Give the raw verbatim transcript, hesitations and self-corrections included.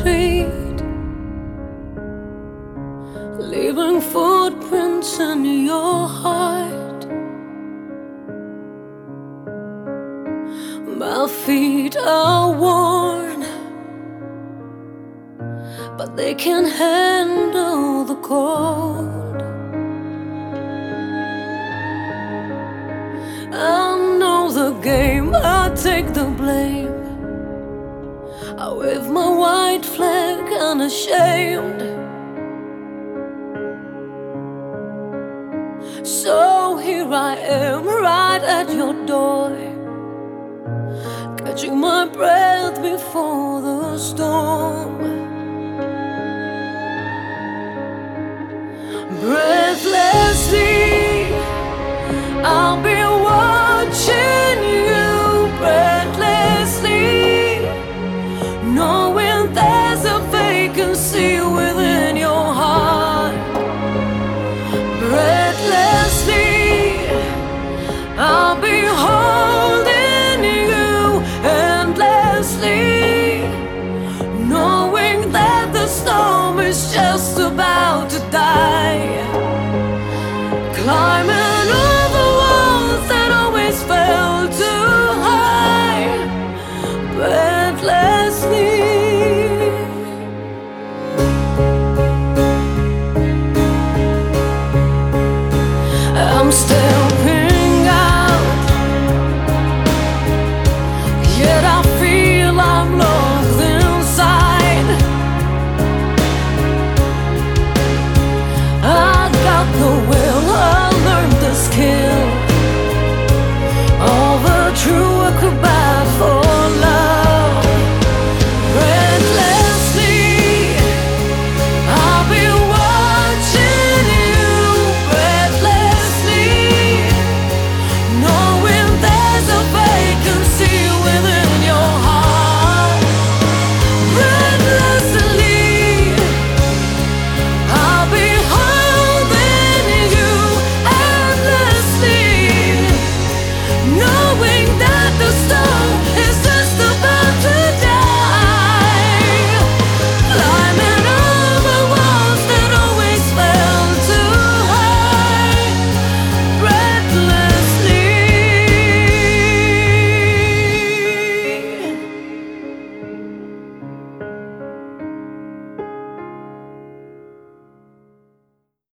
street, leaving footprints in your heart. My feet are worn, but they can handle the cold. I know the game, I take the blame. I wave my white flag unashamed. So here I am, right at your door, catching my breath before the storm. Breathlessly, I'll be watching you. Breathlessly, knowing there's a vacancy within your heart. Breathlessly, I'll be holding you endlessly, knowing that the storm is just a